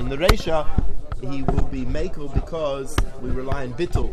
in the Reisha, he will be Mekel because we rely on Bittul,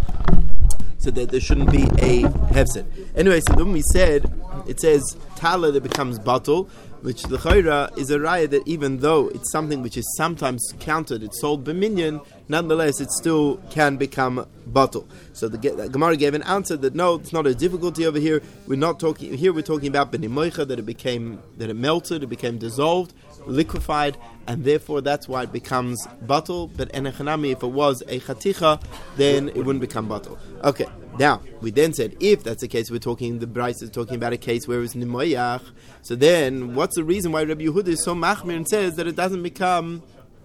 so that there shouldn't be a Hefset. Anyway, so then we said, it says Tala that becomes Batul, which the Chayra is a raya that even though it's something which is sometimes counted, it's sold b'minyan, nonetheless it still can become Batul. So the Gemara gave an answer that no, it's not a difficulty over here. We're not talking here. We're talking about benimoicha, that it melted, it became dissolved, liquefied, and therefore that's why it becomes batul. But enechanami, if it was a chaticha, then it wouldn't become batul. Okay, now we then said if that's the case, the Bryce is talking about a case where it was nimoyach. So then, what's the reason why Rabbi Yehuda is so machmir and says that it doesn't become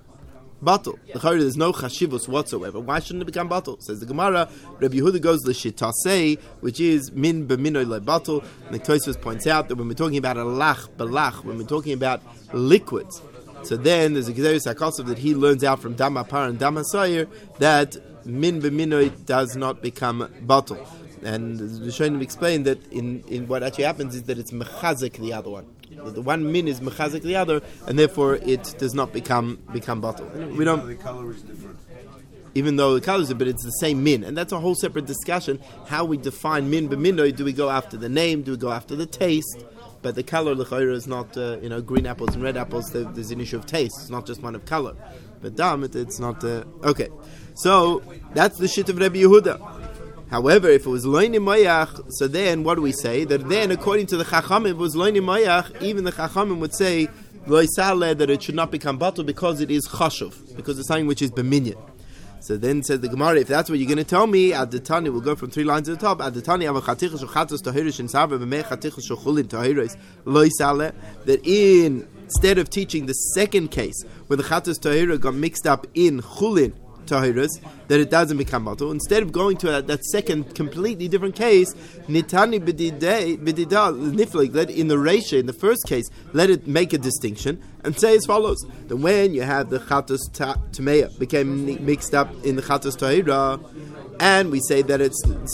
batul? There's no chashivus whatsoever. Why shouldn't it become batul? Says the Gemara, Rabbi Yehuda goes l'shitasei, which is min b'minoi lebatul. And the Tosfos points out that when we're talking about a balach, when we're talking about liquids, so then there's a Gezerus HaKosov that he learns out from Dam Apar and Dam HaSayir that min b'minoi does not become batul. And the Rishonim explained that in what actually happens is that it's mechazik the other one. The one min is mechazik the other, and therefore it does not become batul. We don't. The color is different. Even though the color is, but it's the same min, and that's a whole separate discussion. How we define min b'minoi? Do we go after the name? Do we go after the taste? But the color l'chayra is not green apples and red apples. There's an issue of taste. It's not just one of color. But dam, it's not okay. So that's the shit of Rabbi Yehuda. However, if it was loini mayach, so then what do we say? That then, according to the Chachamim, if it was loini mayach, even the Chachamim would say lo yisale, that it should not become batul because it is chashuv, because it's something which is b'minyan. So then says the Gemara, if that's what you're going to tell me, Adatani, we'll go from 3 lines at the top. Adatani avachaticha shochatos tahirish and sarva b'mei chaticha shochulin tahiris lo yisale, that instead of teaching the second case where the chatos tahira got mixed up in chulin tahirus, that it doesn't become batul. Instead of going to that second completely different case, nitani b'dida niflik, let in the reisha, in the first case, let it make a distinction and say as follows: that when you have the chatos tameya became mixed up in the chatos tahira, and we say that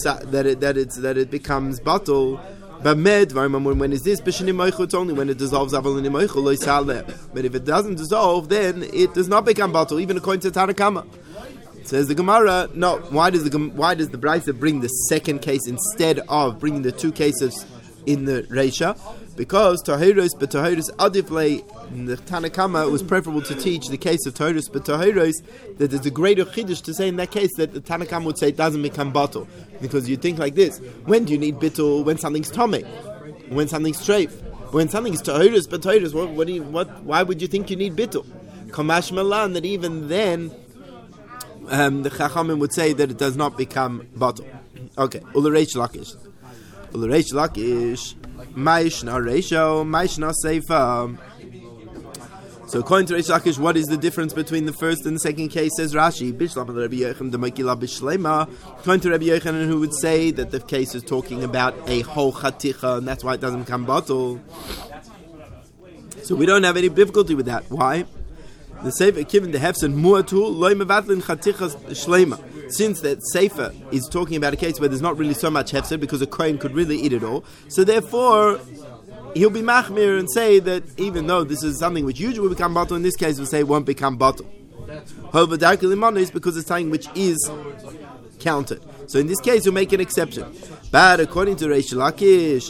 it becomes batul. But when is this? It's only when it dissolves. But if it doesn't dissolve, then it does not become batul, even according to Tanakama. Says the Gemara, no. Why does the Brisa bring the second case instead of bringing the 2 cases in the Reisha? Because Tahiros but Tahiros Adifle in the Tanakama, it was preferable to teach the case of Tahiros but Tahiros, that there's a greater chiddush to say in that case that the Tanakama would say it doesn't become batul. Because you think like this: when do you need bittul? When something's tomei, when something's treif, when something is Tahiros but Tahiros. Why would you think you need bittul? Kamash Malan, that even then the Chachamim would say that it does not become batul. Okay, Ulereish Lakish, Maishna Reisho, Maishna Seifa. So according to Reish Lakish, what is the difference between the first and the second case? Says Rashi, Bishlam Rabbi Yochanan Demakila Bishlema. According to Rabbi Yochanan, who would say that the case is talking about a whole chaticha, and that's why it doesn't become batul. So we don't have any difficulty with that. Why? The Sefer given the hefsen muatul loy mevatlin chatichas shlema. Since that Sefer is talking about a case where there's not really so much hefsen because a kohen could really eat it all, so therefore he'll be machmir and say that even though this is something which usually will become batul, in this case we'll say it won't become batul. However, darkly limon is because it's something which is counted. So in this case we'll make an exception. But according to Reish Lakish,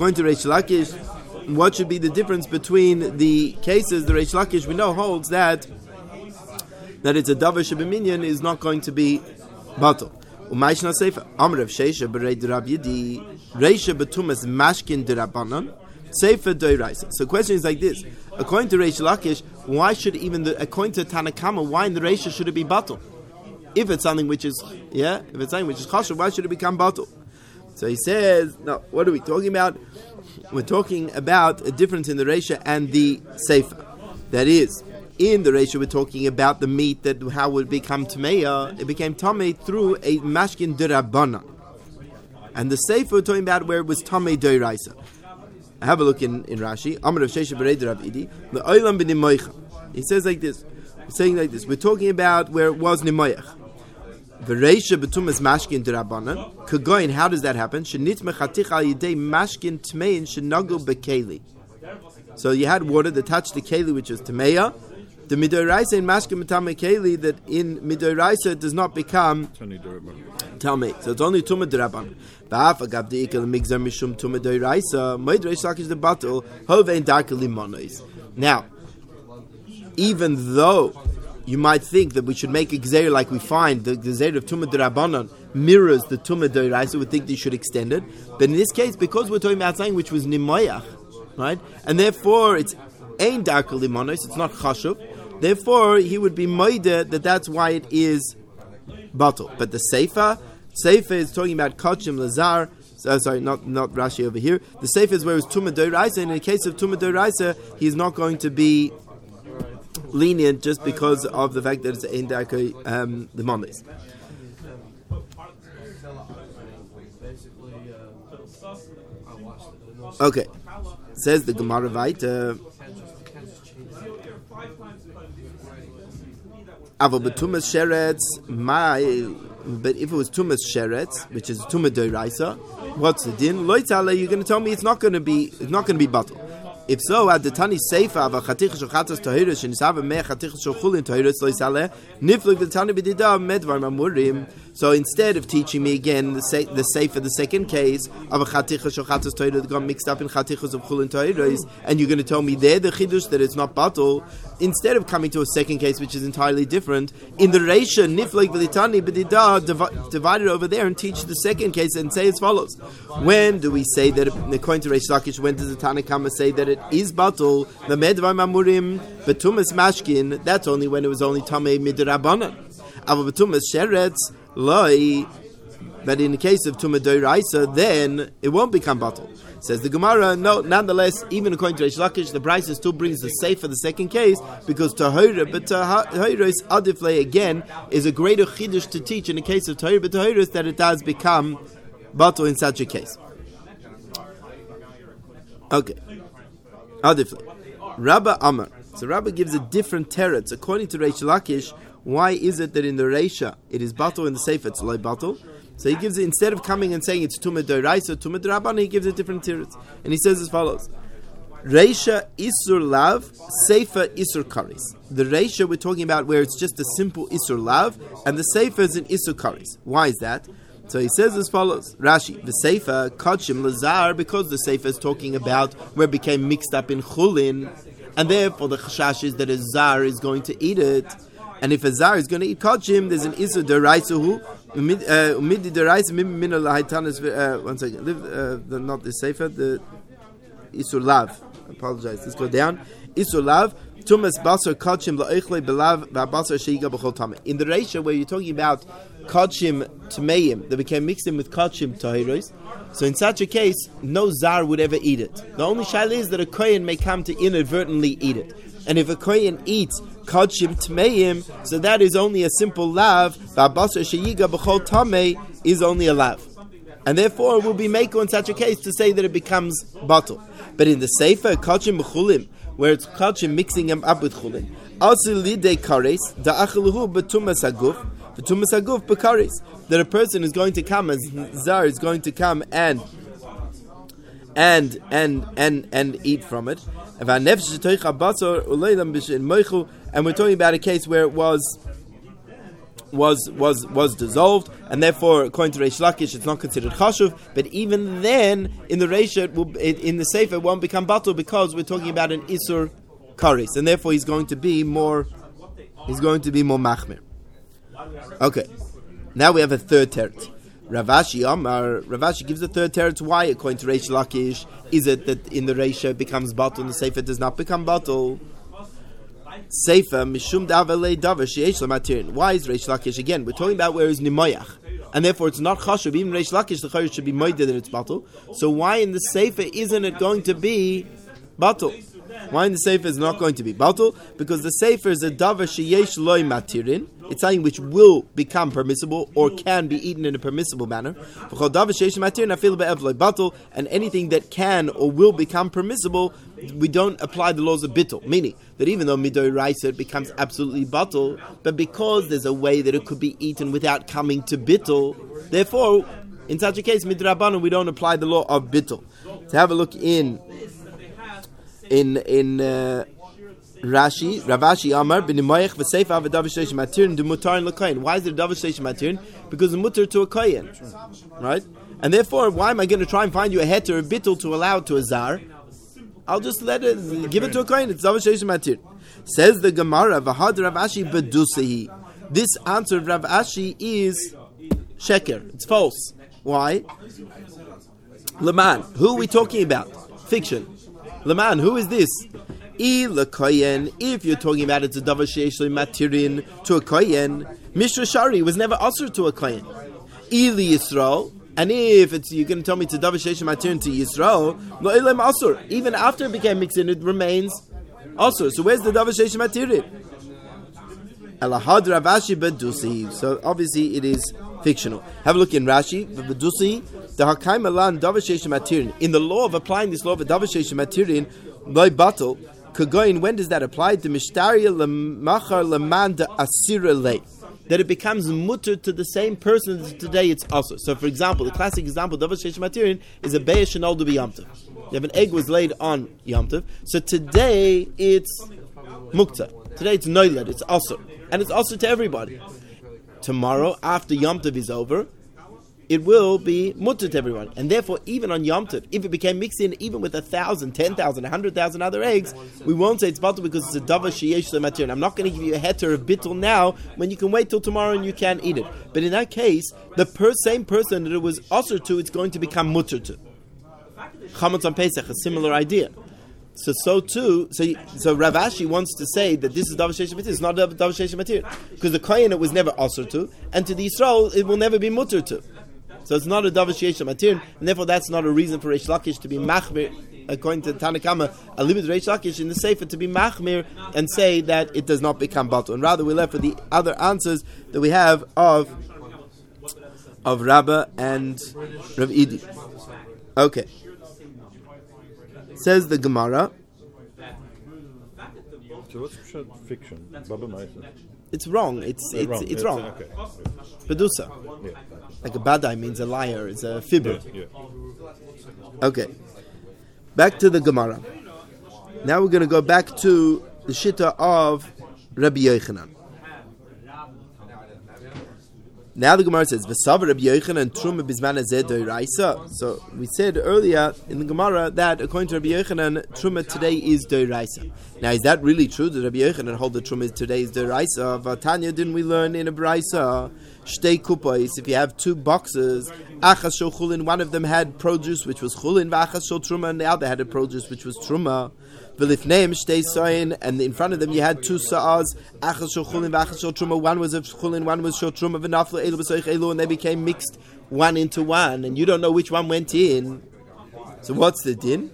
what should be the difference between the cases? The Reish Lakish we know holds that it's a davar shebeminyan is not going to be batul. Umayshna seifa amrav sheisha berei derab yidi reisha betumas mashkin derabanan seifa doiraisa. So the question is like this: according to Reish Lakish, why should according to Tanakama, why in the reisha should it be batul? If it's something which is chashuv, why should it become batul? So he says, no. What are we talking about? We're talking about a difference in the Reisha and the Seifa. That is, in the Reisha we're talking about the meat, that how would it become Tameya. It became Tamei through a Mashkin Derabana. And the Seifa we're talking about where it was Tamei Doiraisa. Have a look in Rashi. Amar of Shesha Berei Derav Idi. The Oilam b'Nimoicha. He says like this. We're talking about where it was Nimoyach. The Reisha betumas mashkin derabanan kagoyin. How does that happen? Shenit mechatich al yidei mashkin tmein shenagu bekeli. So you had water that touched the keli, which was tmeya, The midoraisa in mashke mitame keli, that in midoraisa it does not become tamei. So it's only tumah derabanan. Ba'af agav deikal migzar mishum tumah doiraisa. Moed Reish Lakish the batul hovein darkei limonos. Now, even though you might think that we should make a gzeir like we find the gzeir of tumah derabanan mirrors the tumah doiraisa, we think they should extend it. But in this case, because we're talking about something which was nimoyach, right, and therefore it's ein darkei limonos, it's not chashuv. Therefore, he would be moide that's why it is batul. But the Seifa is talking about kachim lazar. Sorry, not Rashi over here. The Seifa is where it's tumah doiraisa, and in the case of tumah doiraisa, he's not going to be lenient just because of the fact that it's ein darkei limonos. Okay, says the Gemara Vayta. But if it was tumas sheretz, which is tumah doiraisa, what's the din? Loitale, you're going to tell me it's not going to be batul. If so, at the tani seifa of a chatich shochatas tahirish and isave me chatich shochulin tahirish loitale niflik the tani b'dida medvar mamurim. So instead of teaching me again the seifa, the second case of a chatich shochatas tahirish that got mixed up in chatichas of chulin tahirish, and you're going to tell me there the chidush that it's not batul, instead of coming to a second case which is entirely different, in the reisha niflik v'litani b'dida divide it over there and teach the second case and say as follows. When do we say that, according to Reish Lakish, when does the Tanakama say that it is batul? The medvar mamurim betumas mashkin, that's only when it was only tamei midrabanan. Ava betumas sheretz loy. But in the case of tumah doiraisa, then it won't become batul. Says the Gemara, no, nonetheless, even according to Reish Lakish, the Brisa still brings the safe for the second case, because tahira, but tahira is adifle again, is a greater chidush to teach in the case of tahira, but tahira is that it does become batul in such a case. Okay. Adifle. Rabba Amar. So Rabba gives a different teretz. According to Reish Lakish, why is it that in the Reisha it is batul, in the Sefer it's loy batul? So he gives it, instead of coming and saying it's tumah doiraisa, tumah derabanan, he gives a different teretz. And he says as follows. Reisha isur lav, Sefer isur karis. The Reisha we're talking about where it's just a simple isur lav, and the Sefer is an isur karis. Why is that? So he says as follows. Rashi, the Sefer kachim lazar, because the Sefer is talking about where it became mixed up in chulin, and therefore the chashash is that a zar is going to eat it. And if a zar is going to eat kachim, there's an isur doraisa hu. Umidi doraisa min lahaytanis. One second, not the Sefer, the isur lav. I apologize. Let's go down. Isur lav. Tumas basar kachim la'ichle belav v'abasar sheiga b'chol tameh. In the Reisha where you're talking about kachim tmeim that became mixed in with kachim tahiros, so in such a case, no zar would ever eat it. The only shaila is that a kohen may come to inadvertently eat it. And if a kohen eats kachim tmeim, so that is only a simple lav. V'abasar sheiga b'chol tameh is only a lav. And therefore, it will be meko in such a case to say that it becomes batul. But in the Sefer, kachim b'chulim, where it's kachim mixing them up with chulin, asil lidei kares da'achaluhu betumas haguf b'kares, that a person is going to come, as zar is going to come and eat from it. And we're talking about a case where it was dissolved, and therefore, according to Reish Lakish, it's not considered chashuv. But even then, in the Reisha, in the Sefer, it won't become batul because we're talking about an isur kares, and therefore he's going to be more machmir. Okay, now we have a third teretz. Ravashi gives a third teretz. Why, according to Reish Lakish, is it that in the Reisha it becomes batul, and the Sefer does not become batul? Sefer mishum davar davar sheyesh lamatirin. Why is Reish Lakish again? We're talking about where is nimayach, and therefore it's not chashuv. Even Reish Lakish, the chayyur should be moided that it's batul. So why in the Sefer isn't it going to be batul? Why in the Sefer is not going to be batul? Because the Sefer is a davar sheyesh loy matirin. It's something which will become permissible or can be eaten in a permissible manner. And anything that can or will become permissible, we don't apply the laws of bittul. Meaning that even though midoi raisa it becomes absolutely batul, but because there's a way that it could be eaten without coming to bittul, therefore, in such a case, midrabanan, we don't apply the law of bittul. To have a look in Rashi, Ravashi Amar, B'nimayach v'seifa v'davar sheish matirin d'mutar l'koyin. Why is it davar sheish matirin? Because it's mutar to a koyin, right? And therefore, why am I going to try and find you a heter, a bittul to allow it to a zar? I'll just give it to a koyin. It's davar sheish matirin. Says the Gemara, V'had Ravashi b'dusehi. This answer of Rav Ashi is sheker. It's false. Why? Leman. Who are we talking about? Fiction. Leman. Who is this? If you're talking about it's a davar sheish matirin to a kohen, Mishra Shari was never usher to a kohen. Ili Yisrael, and if you're going to tell me it's a davar sheish matirin to Yisrael, lo ilem asur. Even after it became mixed in, it remains asur. So where's the davar sheish matirin? Elahad Ravashi bedusi. So obviously it is fictional. Have a look in Rashi. Bedusi, the hakaim alan davar sheish matirin. In the law of applying this law of davar sheish matirin, loy batal. Kagoyin, when does that apply? The mishtaria lemachar lemanda asira lei. That it becomes mutter to the same person as today it's also. So for example, the classic example, davar sheish matirin, is a beis shenoldu b'yom tov. You have an egg was laid on Yom Tov. So today it's mukta. Today it's noiled, it's also. And it's also to everybody. Tomorrow, after Yom Tov is over, it will be mutter to everyone. And therefore, even on Yom Tov, if it became mixed in even with 1,000, 10,000, 100,000 other eggs, we won't say it's batal because it's a davar sheyesh l'matir. I'm not going to give you a heter of bittul now when you can wait till tomorrow and you can eat it. But in that case, the same person that it was usher to, it's going to become mutter to. Chametz on Pesach, a similar idea. So Rav Ashi wants to say that this is davar sheish matir. It's not davar sheish matir because the kohen it was never usher to, and to the Yisrael it will never be mutter to. So it's not a davar sheish matir, and therefore that's not a reason for Reish Lakish to be machmir, according to Tanakama, a limit Reish Lakish in the Sefer to be machmir and say that it does not become batal. And rather we left with the other answers that we have of Rabbah and Rav Idi. Okay. Says the Gemara. So what's fiction? Baba Maisa. It's wrong. It's wrong. Okay. Pedusa. Yeah. Like a badai means a liar. It's a fibber. Yeah. Okay. Back to the Gemara. Now we're going to go back to the Shitta of Rabbi Yochanan. Now the Gemara says, "V'savar Rabbi Yochanan truma bizman hazeh doiraisa." So we said earlier in the Gemara that according to Rabbi Yochanan, truma today is doiraisa. Now is that really true? Does Rabbi Yochanan hold that truma today is doiraisa? Vatanya, didn't we learn in a brisa? Shtei kupais. If you have two boxes, achas shel chulin, one of them had produce which was chulin, v'achas shel truma, and the other had a produce which was truma. V'lifneim shtei soin, and in front of them you had two sa'as, achas shel chulin, v'achas shel truma. One was of chulin, one was shel truma. V'naflu elu b'soich elu, and they became mixed one into one, and you don't know which one went in. So what's the din?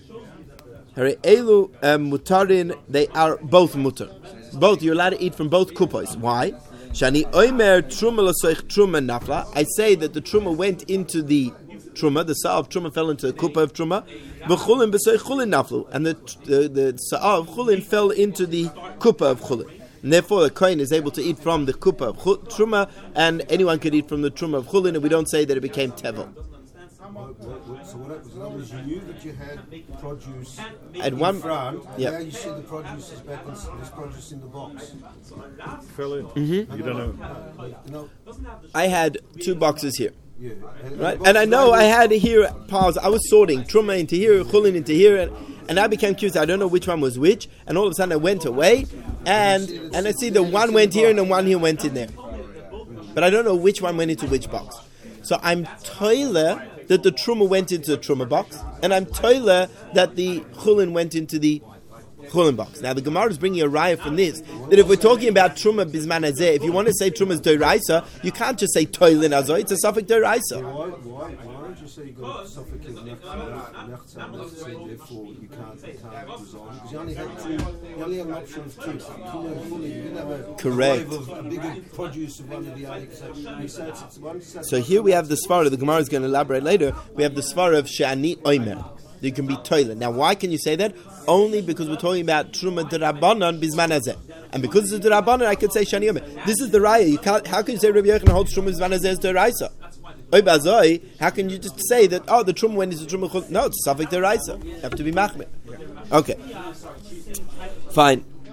Elu mutarin, they are both mutar. Both, you're allowed to eat from both kupos. Why? Shani oimer truma l'soich truma nafla. I say that the truma went into the truma, the sa'ah of truma fell into the kupa of truma. V'chulin b'soich chulin naflu, and the sa'ah of chulin fell into the kupa of chulin. And therefore, the kohen is able to eat from the kupa of truma, and anyone could eat from the truma of chulin, and we don't say that it became tevel. So what was you knew that you had produce At in one, front, yeah. Now you see the produce is back in this produce in the box. Fell in. Mm-hmm. You don't know. No. I had two boxes here. Yeah. Right? And I know I had here piles. I was sorting truma into here, chulin into here, and I became curious. I don't know which one was which, and all of a sudden I went away, and I see the one went here and the one here went in there. But I don't know which one went into which box. So I'm toiler that the truma went into the truma box, and I'm toiler that the chulin went into the chulin box. Now the Gemara is bringing a raya from this, that if we're talking about truma bizman hazeh, if you want to say truma is doiraisa, you can't just say toilin azoy, it's a suffix doiraisa. Why don't you say you got a suffix of nechza, therefore you can't resolve? Because you only had an option of two. You didn't have a Correct. A bigger produce of one of the other. So here we have the svara, the Gemara is going to elaborate later, we have the svara of she'ani oimer. You can be toilet. Now, why can you say that? Only because we're talking about truma d'Rabbanan bizman hazeh, and because it's d'Rabbanan, I could say shani omer. This is the raya. You can't. How can you say Rabbi Yochanan holds truma bizman hazeh as d'Oraisa? Oy bazoi. How can you just say that? Oh, the truma went into truma chul? No, it's suffix d'Oraisa. You have to be machmir. Okay, fine.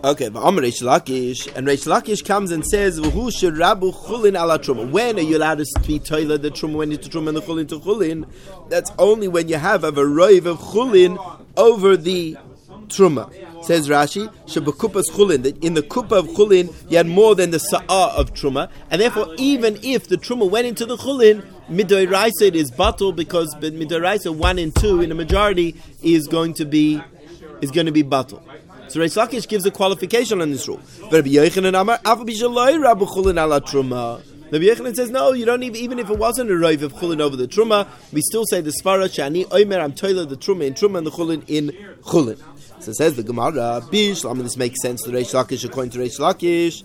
Okay, but Reish Lakish, and Reish Lakish comes and says, "V'hu sherabu chulin ala truma." When are you allowed to be toilet the truma when you to truma and the chulin to chulin? That's only when you have a roiv of chulin over the truma. Says Rashi, "Shebakupas chulin." That in the kupa of chulin you had more than the sa'ah of truma, and therefore even if the truma went into the chulin, midoraisa it is batul because midoraisa 1 and 2 in the majority is going to be batul. So Reish Lakish gives a qualification on this rule. Rabbi Yochanan says, no, you don't even if it wasn't a roiv of chulin over the truma, we still say the svara shani oimer am toilet the truma in truma and the chulin in chulin. So says the Gemara, Bish, this makes sense to Reish Lakish according to Reish Lakish.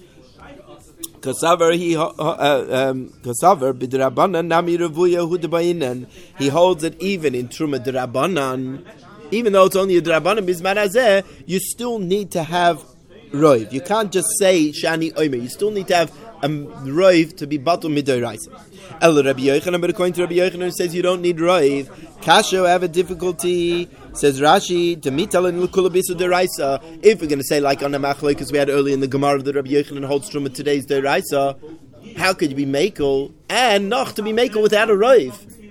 He holds it even in truma d'Rabbanan. Even though it's only a D'Rabbanan Bizman Hazeh, you still need to have roiv. You can't just say Shani Omer. You still need to have a roiv to be batul midoraisa. El Rabbi Yochanan, but according to Rabbi Yochanan, says you don't need roiv. Kasho have a difficulty. Says Rashi, Demital and Lukula Bisu Deraisa. If we're going to say like on the Machlokes we had earlier in the Gemara that Rabbi Yochanan holds truma today's Deraisa, how could you be makel and noch to be makel without a roiv?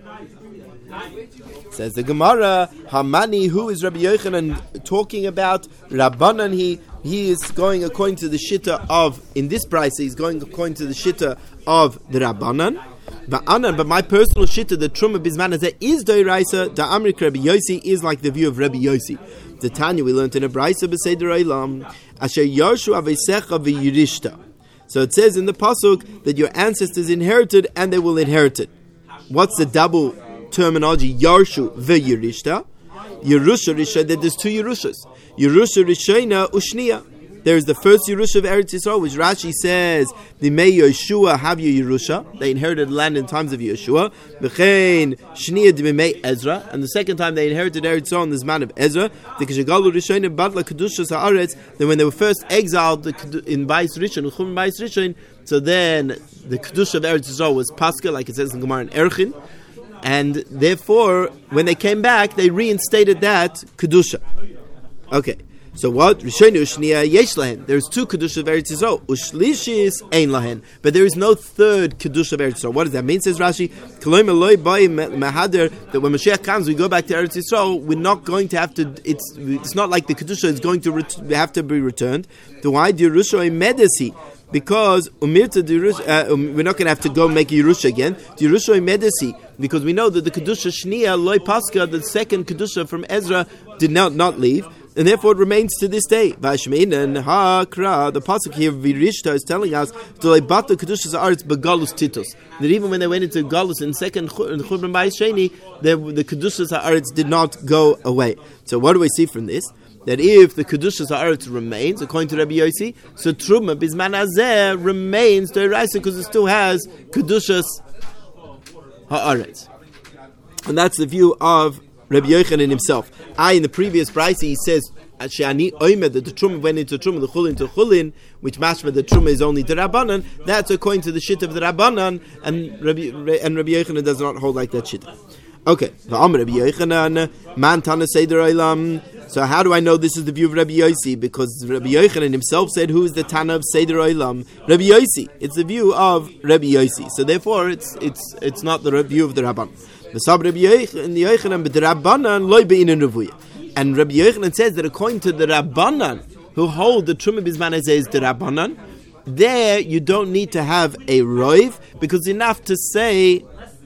Says the Gemara, Hamani, who is Rabbi Yochanan talking about? Rabbanan, he is going according to the shitta of, in this price, he's going according to the shitta of the Rabbanan. But my personal shitta, the Truma Bizman Hazeh is Doiraisa, the Amrik Rabbi Yossi is like the view of Rabbi Yossi. The Tanya we learned in a Braisa B'Seder Olam, Asher Yarshu Aveisecha V'Yirishta. So it says in the Pasuk that your ancestors inherited and they will inherit it. What's the double terminology? Yarshu ve'yirishta. Yerusha Risha, that there's two Yerushas. Yerusha Rishayna Ushniya. There is the first Yerusha of Eretz Yisrael, which Rashi says, the Mei Yeshua have you Yerusha. They inherited land in times of Yeshua. V'chein Shniya D'Mei Ezra. And the second time they inherited Eretz Yisrael in this man of Ezra. The Kishagalu Rishayna Badla Kedushas Haaretz. Then when they were first exiled in Bais Rishon, Chum Bais Rishon, so then the Kedusha of Eretz Yisrael was Pascha, like it says in Gemara in Erchin. And therefore, when they came back, they reinstated that Kedusha. Okay. So what? Rishonu Ushniya Yesh Lahen. There's two Kedusha of Eretz Yisrael. Ushlishis Ein Lahen. But there is no third Kedusha of Eretz Yisrael. What does that mean? Says Rashi, that when Mashiach comes, we go back to Eretz Yisrael, we're not going to have to, it's not like the Kedusha is going to have to be returned. The why? Yerusha Medesi. Because we're not going to have to go make Yerusha again. Yerusha Medesi. Because we know that the Kedusha Shniya Loi Pascha, the second Kedusha from Ezra, did not leave. And therefore it remains to this day. Vashmein and Hakra, the pasuk here Virishta is telling us that even when they went into Galus in second Churban Bayis Sheni, the Kedushas Haaretz did not go away. So what do we see from this? That if the Kedushas Haaretz remains, according to Rabbi Yossi, so Truma Bizman Hazeh remains Doiraisa because it still has Kedushas Haaretz. And that's the view of Rabbi Yochanan himself. In the previous brayse he says Shani Oimer that the Truma went into Truma, the Chulin to Chulin, which mashma the Truma is only the Rabbanan. That's according to the shit of the Rabbanan, and Rabbi Yochanan does not hold like that shit. Okay, Rabbi Yochanan man Tana Seder Olam. So how do I know this is the view of Rabbi Yossi? Because Rabbi Yochanan himself said, who is the Tana of Seder Olam? Rabbi Yossi. It's the view of Rabbi Yossi. So therefore it's not the view of the Rabban. And Rabbi Yochanan says that according to the Rabbanan, who hold the Truma Bizman Hazeh is the Rabbanan, there you don't need to have a roiv, because enough to say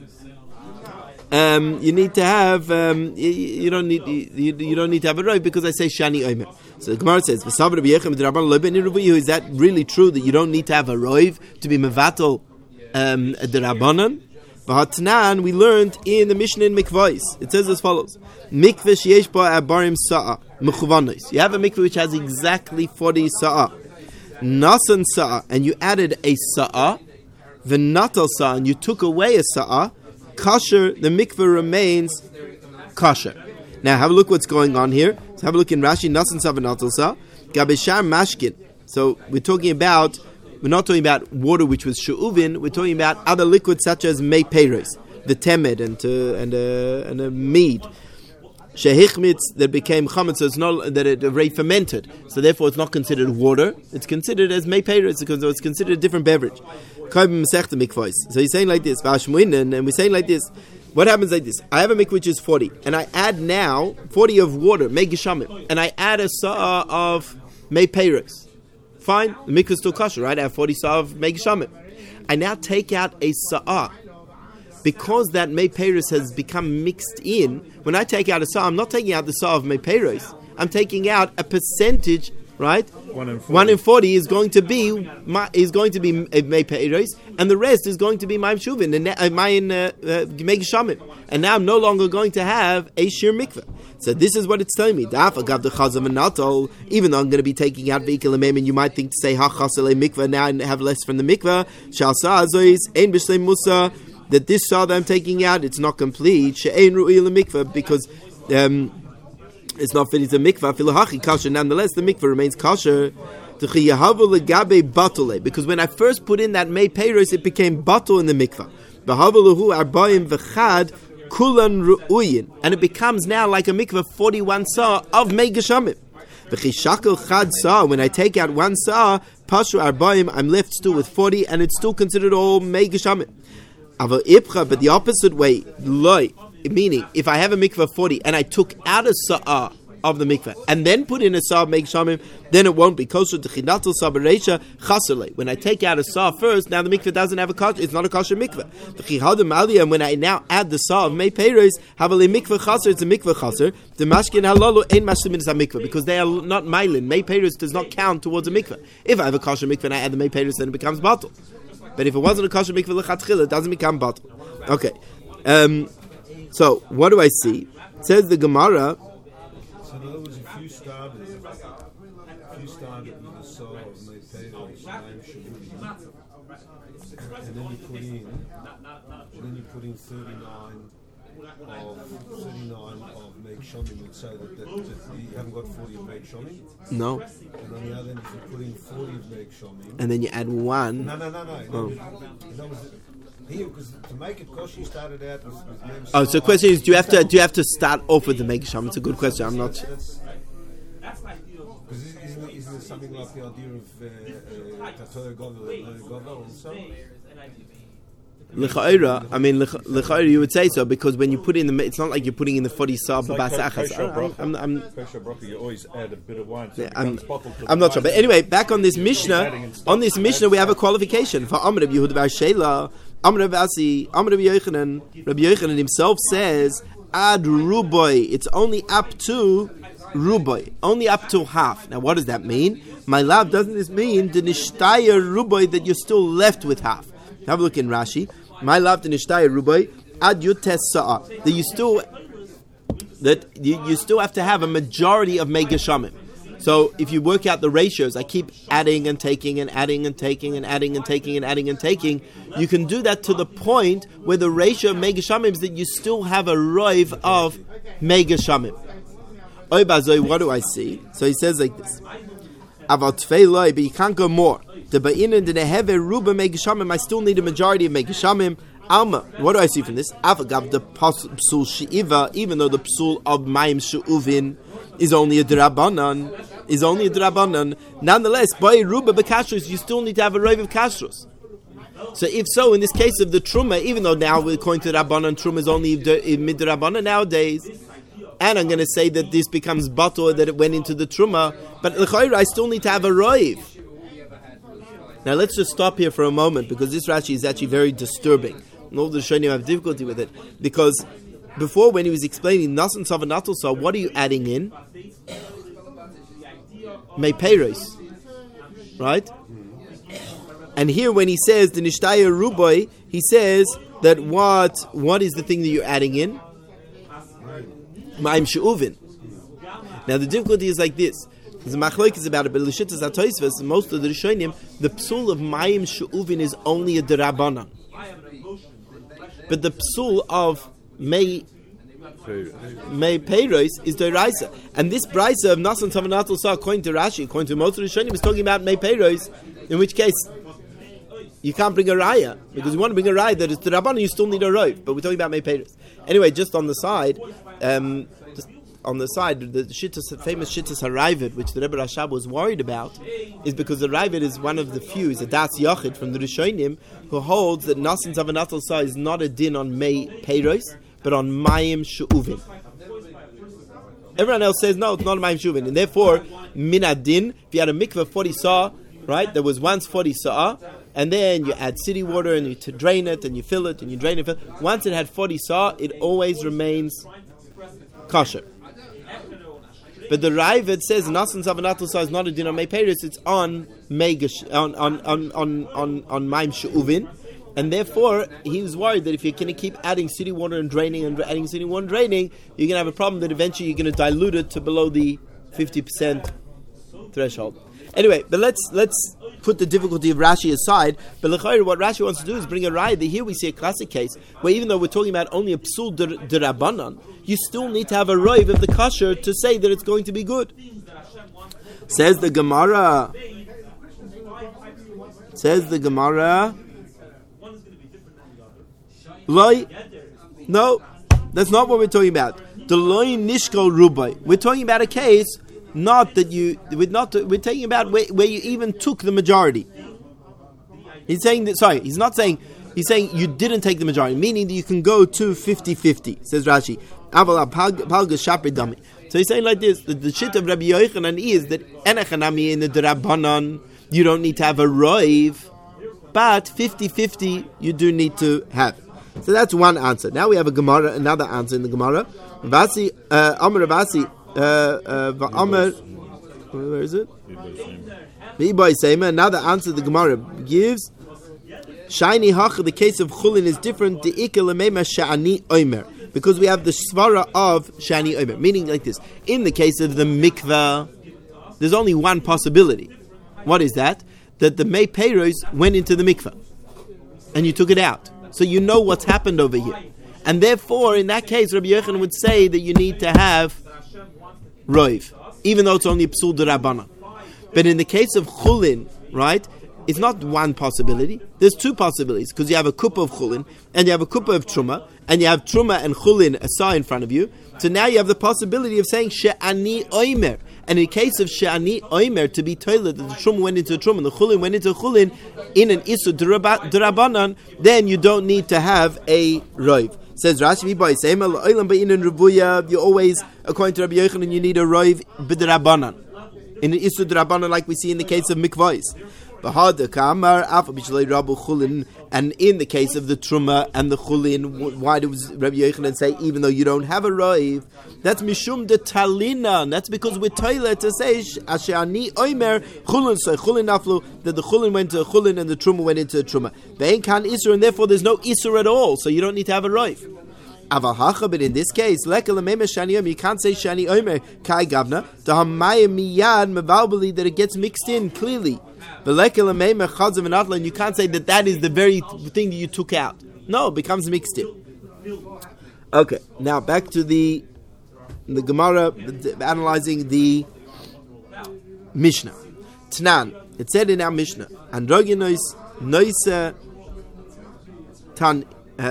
you need to have you don't need to have a roiv, because I say Shani Omer. So the Gemara says, is that really true that you don't need to have a roiv to be mevatel the Rabbanan? V'hatnan, we learned in the Mishnah in Mikvahs. It says as follows: Mikveh sheyesh ba abarim sa'a mechuvanos. You have a mikveh which has exactly 40 sa'a. Nasan sa'a, and you added a sa'a. V'natal sa'a, and you took away a sa'a. Kasher, the mikveh remains kasher. Now have a look what's going on here. So have a look in Rashi. Nasan sa'a v'natal sa'a. Gabeshar mashkin. So we're not talking about water which was she'uvin. We're talking about other liquids such as mei peiros, the temed and a mead. Shehichmitz, that became chametz, so it's not that it already fermented, so therefore it's not considered water. It's considered as mei peiros, because it's considered a different beverage. So he's saying like this, and we're saying like this. What happens like this? I have a mikvah which is 40, and I add now 40 of water, mei geshamim, and I add a sa'ah of mei peiros. Fine, the mikvah is still kosher, right? I have 40 sa'ah of mei geshamim. I now take out a sa'ah. Because that mei peiros has become mixed in, when I take out a sa'ah, I'm not taking out the sa'ah of mei peiros. I'm taking out a percentage, right? 1 in 40 is going to be mei peiros, and the rest is going to be ma'im shuvin and mei geshamim. And now I'm no longer going to have a shir mikveh. So this is what it's telling me. Even though I'm going to be taking out vehicle and you might think to say hachasale mikveh now and have less from the mikveh. Shal sa'ah zois ein b'shlei musa. That this sa'ah that I'm taking out, it's not complete. She'ein ru'il mikveh, because it's not fitting to mikveh. Filahachi kasher. Nonetheless, the mikveh remains kasher. Because when I first put in that mei peiros, it became batul in the mikveh. And it becomes now like a mikveh 41 sa'ah of mei geshamim. When I take out one sa'ah, pashu arbaim, I'm left still with 40, and it's still considered all mei geshamim. But the opposite way, meaning if I have a mikveh 40 and I took out a sa'ah of the mikveh and then put in a sa'ah of mei geshamim, then it won't be kosher. When I take out a sa'ah first, now the mikveh doesn't have a kosher, it's not a kosher mikveh. And when I now add the sa'ah of mei peiros, have a mikveh chaser, it's a mikveh chaser. The mashkin halalu ain't mashlim is a mikveh, because they are not mailin. Mei peiros does not count towards a mikveh. If I have a kosher mikveh and I add the mei peiros, then it becomes batul. But if it wasn't a kosher mikveh l'chatchila, it doesn't become batul. Okay. So what do I see? It says the Gemara. So in other words, if you started with a sa'ah of mei peiros, ma'im shuvin, and then you put in 39 of mei geshamim, you'd say that you haven't got 40 of mei geshamim. No. And on the other end, if you put in 40 of mei geshamim, And then you add one. No. Here, because to make it kosher, you started out with Oh, so the question is, do you have to start off with the mei geshamim? It's a good question. I'm not. Because isn't it something like the idea of tatoya govel also? L'cha'ira, I mean, l'cha'ira, you would say so, because when you put in the, it's not like you're putting in the 40 sa'ah b'bas achas. You always add a bit of wine. So I'm not sure, but anyway, back on this Mishnah. On this Mishnah, we have a qualification for Amr Rabbi Yehuda bar Sheila, Amr Rabbi Asi, Amr Rabbi Yochanan. Rabbi Yochanan himself says, ad ruboy. It's only up to ruboy, only up to half. Now, what does that mean? My love, doesn't this mean the nishtaya ruboy that you're still left with half? Have a look in Rashi. My love, the nishtaya ruboy ad yutes sa'ah. That you still have to have a majority of mei geshamim. So if you work out the ratios, I keep adding and taking and adding and taking and adding and taking and adding and taking. You can do that to the point where the ratio of mei geshamim is that you still have a roiv of mei geshamim. Oy bazoi, what do I see? So he says like this: Aval tfei loy, but you can't go more. The ba'inin de neheve ruba mei geshamim. I still need a majority of mei geshamim. Alma, what do I see from this? Avagav the psul she'iva, even though the psul of ma'im she'uvin is only a drabanan. Nonetheless, by ruba b'kashrus, you still need to have a roiv of kashrus. So if so, in this case of the truma, even though now according to Rabbanan, truma is only mid Rabbanan nowadays, and I'm going to say that this becomes batul, that it went into the truma, but l'chayra, I still need to have a roiv. Now let's just stop here for a moment, because this Rashi is actually very disturbing. And all the Rishonim have difficulty with it, because before, when he was explaining Nasan Savanatul Sa, what are you adding in? Mei peiros, right? And here, when he says the Nishtaya Ruboy, he says that what is the thing that you're adding in? Ma'im she'uvin. Now the difficulty is like this. There's a machlokes about it, but l'shittas hatoisvos, most of the Rishonim, the psul of Ma'im she'uvin is only a derabanan. But the psul of Mei Peiros is Doraisa. And this Braisa of Nasan Tavanatul Sa, according to Rashi, according to most of the Rishonim, is talking about Mei Peiros, in which case you can't bring a raya, because you want to bring a raya that is the Rabbanan, you still need a roiv, but we're talking about Mei Peiros. Anyway, just on the side, just on the side, the famous Shittas HaRavid, which the Rebbe Rashab was worried about, is because the Ravid is one of the few, is a Das Yachid from the Rishonim, who holds that Nasan Zavanatal Sa is not a din on Mei Peiros, but on Mayim She'uvin. Everyone else says, no, it's not a Mayim She'uvin. And therefore, Min Adin, if you had a mikveh 40 Sa, right, there was once 40 Sa, and then you add city water and you drain it and you fill it and you drain it. Once it had 40 Sa, it always remains kosher. But the Ravid says Nasan Zavanatul Sa is not a din on Mei Peiros, it's on Mayim She'uvin. And therefore, he was worried that if you're going to keep adding city water and draining and adding city water and draining, you're going to have a problem that eventually you're going to dilute it to below the 50% threshold. Anyway, but let's put the difficulty of Rashi aside. But what Rashi wants to do is bring a raya. Here we see a classic case where even though we're talking about only a psul d'Rabbanan, you still need to have a roiv of the kosher to say that it's going to be good. Says the Gemara. Loi, no, that's not what we're talking about. The loi nishkol rubai. We're talking about a case, not that we're talking about where you even took the majority. He's saying that. Sorry, he's not saying. He's saying you didn't take the majority, meaning that you can go to 50-50. Says Rashi. So he's saying like this: the shit of Rabbi Yochanan is that enachanami in the Drabanan you don't need to have a roiv, but 50-50 you do need to have. So that's one answer. Now we have another answer in the Gemara. Vasi, Amar Vasi, Amar, where is it? V'iboy Seima. Another answer the Gemara gives. Shiny Hach, the case of Chulin is different. Because we have the svara of Shani Omer. Meaning like this. In the case of the mikveh, there's only one possibility. What is that? That the Mei Peiros went into the mikveh. And you took it out. So you know what's happened over here. And therefore, in that case, Rabbi Yochanan would say that you need to have roiv, even though it's only a psul d'Rabbanan. But in the case of chulin, right, it's not one possibility. There's two possibilities, because you have a kuppah of chulin, and you have a kuppah of truma, and you have truma and chulin asah in front of you. So now you have the possibility of saying she'ani oimer. And in the case of she'ani oimer, to be toilet, that the truma went into a truma, and the chulin went into a chulin, in an isur d'Rabbanan, then you don't need to have a roiv. Says Rashi, you always, according to Rabbi Yochanan, you need a roiv b'Drabanan. In an isur d'Rabbanan, like we see in the case of mikvahs. And in the case of the truma and the chulin, why does Rabbi Yochanan say even though you don't have a roiv? That's mishum de talina. That's because we're toilet to say ashe'ani oimer chulin. So chulin naflu, that the chulin went to a chulin and the truma went into a truma. They ain't kan isur, and therefore there's no isur at all. So you don't need to have a roiv. But in this case, you can't say shani oimer kai gavna to hamayim miyad mevabeli, that it gets mixed in clearly. And you can't say that is the very thing that you took out. No, it becomes mixed in. Okay, now back to the Gemara analyzing the Mishnah. Tanan, it said in our Mishnah, androgynous noise tan,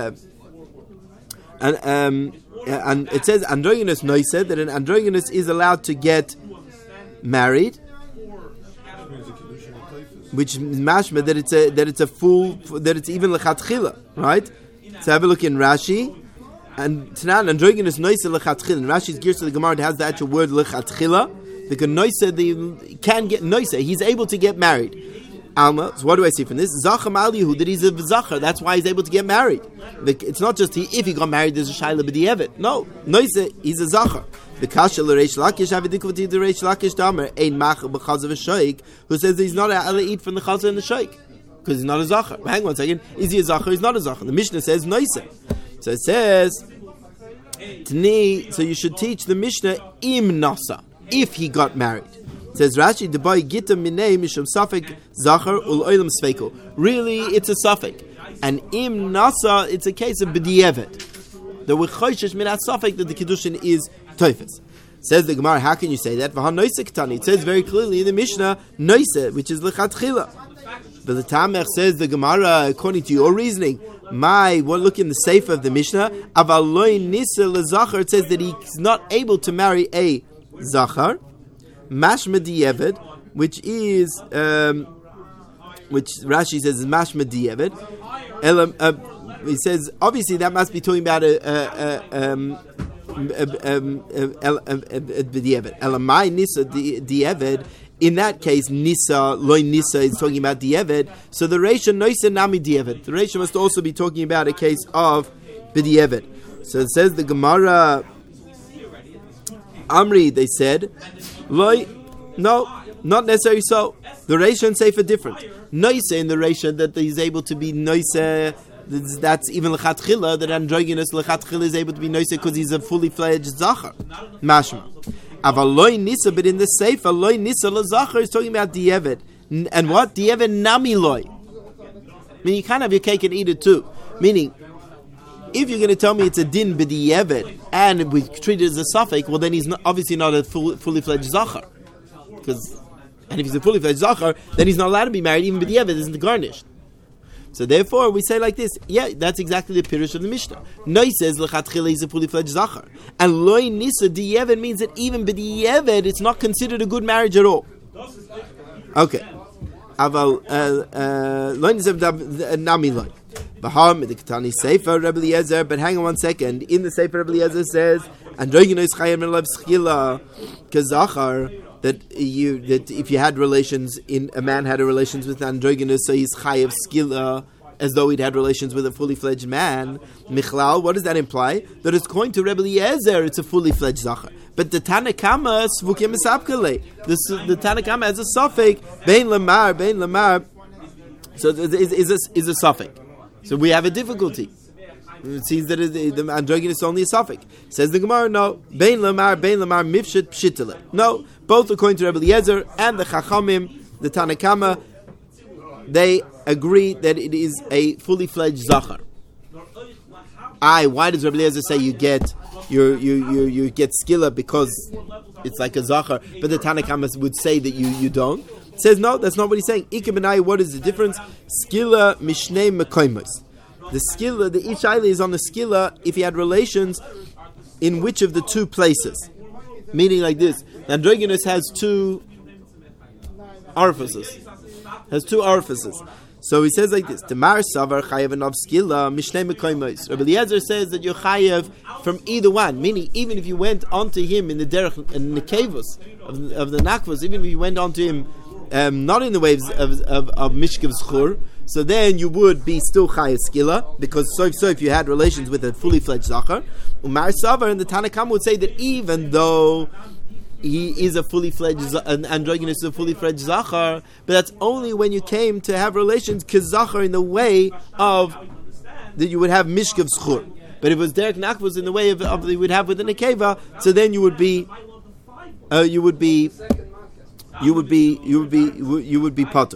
and it says androgynous noise, that an androgynous is allowed to get married. Which is mashma that it's a full, that it's even lechatchila, right? So have a look in Rashi, and Tanan androgynous noise lechatchila. In Rashi's gears to the Gemara, it has the actual word lechatchila. The noise can get noise. He's able to get married. Alma. So what do I see from this? Zacham alihu, that he's a zachar. That's why he's able to get married. It's not just if he got married, there's a shayla b'di'evet. No, noise, he's a zachar. The kasha l'reish lakish avidikvati the reish lakish damer ein mach b'chaz of a sheik who says that he's not allowed to eat from the chazar and the sheik because he's not a zachar. Hang on a second, is he a zachar? He's not a zachar. The Mishnah says noise. So it says tni. So you should teach the Mishnah im nasa if he got married. It says Rashi debai gita minei mishum safek zachar ul oilam sveiko. Really, it's a safek, and im nasa it's a case of b'di'evet. The wechoshesh min safek that the kiddushin is Toifus. Says the Gemara, how can you say that? It says very clearly in the Mishnah, noise, which is lechatchila. But the Tamech says the Gemara, according to your reasoning, look in the Sefer of the Mishnah, Avaloi Nisa LeZachar, it says that he's not able to marry a Zachar, Mashma Di'evet, which Rashi says is Mashma Di'evet. He says, obviously that must be talking about Elamai Nisa Di'evet. In that case, Nisa, Loi Nisa is talking about Di'evet. So the Reisha Noisa Nami Di'evet. The Reisha must also be talking about a case of B'Di'evet. So it says the Gemara, Amri, they said, Loi, no, not necessarily so. The Reisha and Sefer different. Noisa in the Reisha that he's able to be Noisa, that's even L'chatchila, that androgynous L'chatchila is able to be Noisa because he's a fully fledged Zachar. Mashma. Avaloi Nisa, but in the Sefer, Loi Nisa LeZachar is talking about Di'evet. And what? Di'evet Nami Loi. I mean, you can't have your cake and eat it too. Meaning, if you're going to tell me it's a din b'di'evet and we treat it as a suffix, well then he's obviously not a fully fledged Zachar. And if he's a fully fledged Zachar, then he's not allowed to be married, even b'di'evet isn't garnished. So therefore, we say like this, that's exactly the pirush of the Mishnah. Noi says, l'chatchila, he's a fully fledged Zachar. And Loi Nisa Di'evet means that even b'di'evet, it's not considered a good marriage at all. Okay. Aval, Loi Nisa Nami Loi. Bahar Medikatani Sefer Rebbe Eliezer, but hang on one second. In the Sefer Rebbe Eliezer says, Androgynous Chayim Relav Schila Kazachar, that if you had relations a man had relations with androgynous, so he's chayav skila as though he'd had relations with a fully fledged man. Michlal, what does that imply? That it's going to Rebbe Eliezer, it's a fully fledged zachar. But the Tanakama svukim esapkale. The Tanakama has a suffix bein lamar. So is a suffix. So we have a difficulty. It seems that the androgynous is only a suffix. Says the Gemara, no. Bein lamar mifshet pshitale. No, both according to Rebbe Eliezer and the Chachamim, the Tanakama, they agree that it is a fully fledged zachar. Why does Rebbe Eliezer say you get skilla because it's like a zachar, but the Tanakama would say that you don't? It says no, that's not what he's saying. Ike benai, what is the difference? Skilla mishnei mekoimos. The skilla, the Ishaila is on the skilla if he had relations in which of the two places. Meaning like this, the androgynous has two orifices. So he says like this, Tamar Savar Chayav and of skilla, Mishnei Mekoimos. Rebbe Eliezer says that you're Chayav from either one, meaning even if you went onto him in the derech and the kavos of the nakvos, even if you went onto him not in the waves of Mishkav Zchur, so then you would be still Chayav Skilla, because so if you had relations with a fully fledged Zachar, Umar Savar and the Tanakam would say that even though he is a fully fledged, an androgynous is a fully fledged Zachar, but that's only when you came to have relations Kazachar in the way of that you would have Mishkav Zchur. But if it was Derek Nakvos in the way of you would have with the Nekeva, so then you would be potter.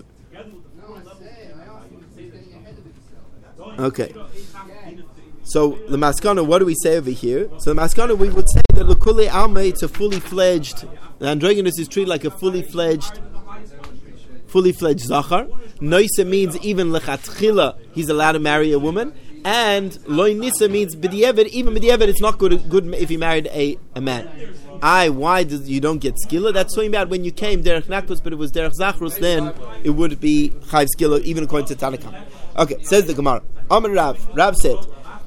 Okay. So the maskana, what do we say over here? So the maskana, we would say that l'kulei alma, it's a fully fledged. The androgynous is treated like a fully fledged zachar. Noisa means even lechatchila, he's allowed to marry a woman, and loy nisa means b'di'evet. Even b'di'evet, it's not good if he married a man. Why you don't get skilla? That's talking about when you came derech nakos, but it was derech zachrus, then it would be chayv skilla, even according to Tanakam. Okay, says the Gemara. Amar Rav said,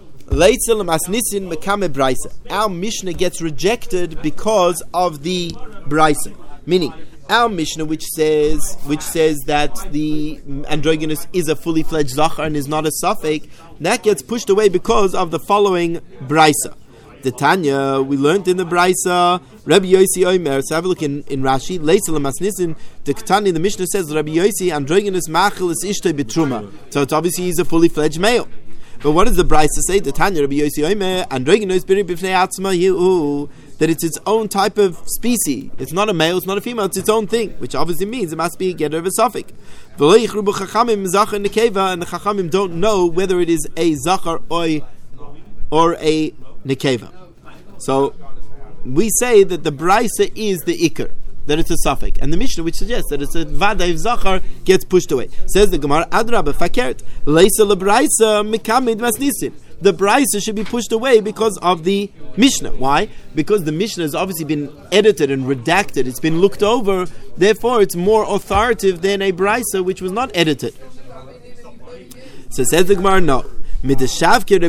our Mishnah gets rejected because of the Brisa. Meaning, our Mishnah which says that the androgynous is a fully fledged zachar and is not a suffix, that gets pushed away because of the following Brisa. The Tanya, we learned in the Brisa, Rabbi Yossi Omer, so have a look in Rashi, the Ketani, the Mishnah says, Rabbi Yossi, androgynous machil is ishtoi betruma. So it's obviously he's a fully fledged male. But what does the Brisa say? The Tanya, Rabbi Yossi Omer, androgynous biri b'fnei atzma that it's its own type of species. It's not a male, it's not a female, it's its own thing, which obviously means it must be a getter of a suffix. And the Chachamim don't know whether it is a zachar or a nekeva. So we say that the Brisa is the ikar. that it's a suffix, and the Mishnah which suggests that it's a Vadai Zachar gets pushed away. Says the Gemara, Adrabah Fakert, Leisa Lebraisa Mikamid Masnisin. The Braisa should be pushed away because of the Mishnah. Why? Because the Mishnah has obviously been edited and redacted. It's been looked over. Therefore, it's more authoritative than a Braisa which was not edited. So says the Gemara, no. Since in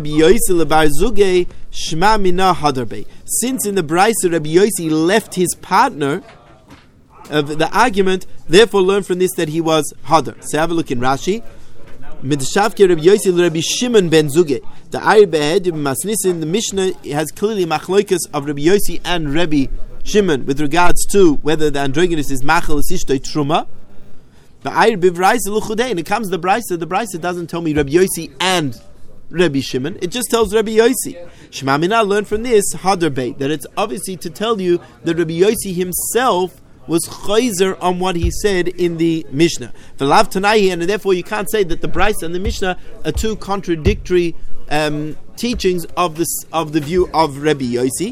the Braisa Rabbi Yossi left his partner of the argument, therefore learn from this that he was Hadar. So have a look in Rashi. Midashavke Rabbi Yossi Rabbi Shimon ben Zuge. The Ari Be'ed Masnisin, the Mishnah has clearly machloikas of Rabbi Yossi and Rabbi Shimon with regards to whether the androgynous is machal isishtoi truma. But Ari Bivraisa Luchudei, and it comes the Braisa doesn't tell me Rabbi Yossi and Rabbi Shimon, it just tells Rabbi Yossi. Shema Mina learned from this Hadar Beit, that it's obviously to tell you that Rabbi Yossi himself was chayzer on what he said in the Mishnah. V'lav Tanai, and therefore you can't say that the Braisa and the Mishnah are two contradictory teachings of the view of Rabbi Yossi.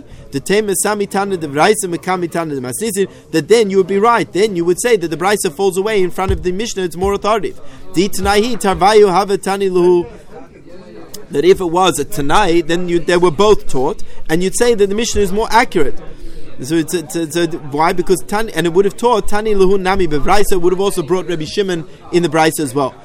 That then you would be right. Then you would say that the Braisa falls away in front of the Mishnah. It's more authoritative. That if it was a Tanai, then they were both taught, and you'd say that the Mishnah is more accurate. So why? Because Tani, and it would have taught Tani Lahu Nami Bebraisa, would have also brought Rabbi Shimon in the Braisa as well.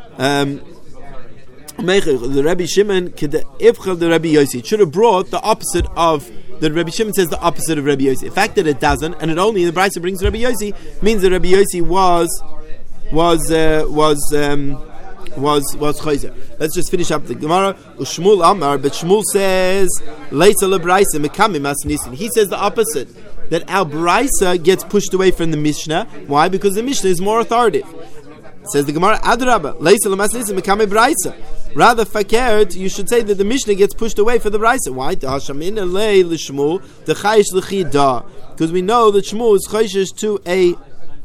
The Rabbi Shimon, the Rabbi Yossi, it should have brought the opposite of the Rabbi Shimon says the opposite of Rabbi Yossi. The fact that it doesn't, and it only in the Braisa brings Rabbi Yossi, means that Rabbi Yossi was chayzer. Let's just finish up the Gemara. Ushmul Amar, but Shmuel says Leisa lebraisa mekami masnisin. He says the opposite, that our Braisa gets pushed away from the Mishnah. Why? Because the Mishnah is more authoritative. Says the Gemara, Adrabah, Leisa lemasnisin mekami Braisa. Rather, fakert, you should say that the Mishnah gets pushed away for the Braisa. Why? Because we know that Shmuel is chayshish to a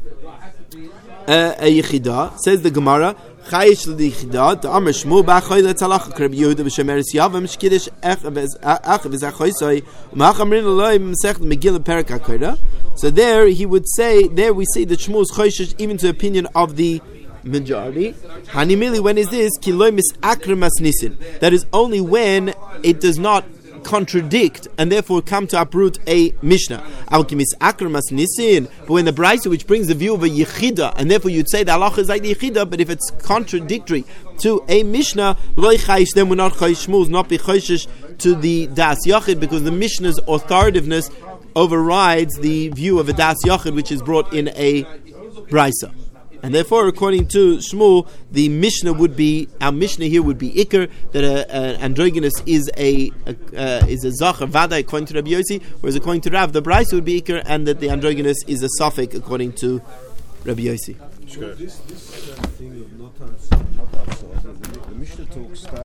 yichida. Says the Gemara, chayish l'yichida. The Amar Shmuel ba'choy letzalach Rabbi Yehuda b'shemeres yavam shkidish achav v'zachoysoi u'machamrin aloi m'sech megillah perak hakoyda. So there he would say, there we see that Shmuel is chayshish even to the opinion of the majority. Hanimili, when is this? Kiloi misakremas nisin. That is only when it does not contradict and therefore come to uproot a Mishnah. But when the Braisa, which brings the view of a Yechida, and therefore you'd say the halacha is like the Yechida, but if it's contradictory to a Mishnah, loy chayish, then we're not chayish. Shmuel is not be chayish to the Das Yachid, because the Mishnah's authoritativeness overrides the view of a Das Yachid, which is brought in a Braisa. And therefore, according to Shmuel, the Mishnah would be, our Mishnah here would be Iker, that androgynous is a Zachar Vada according to Rabbi Yossi, whereas according to Rav, the Braisa would be Iker, and that the androgynous is a suffix according to Rabbi Yossi. This thing of not outside, the Mishnah talks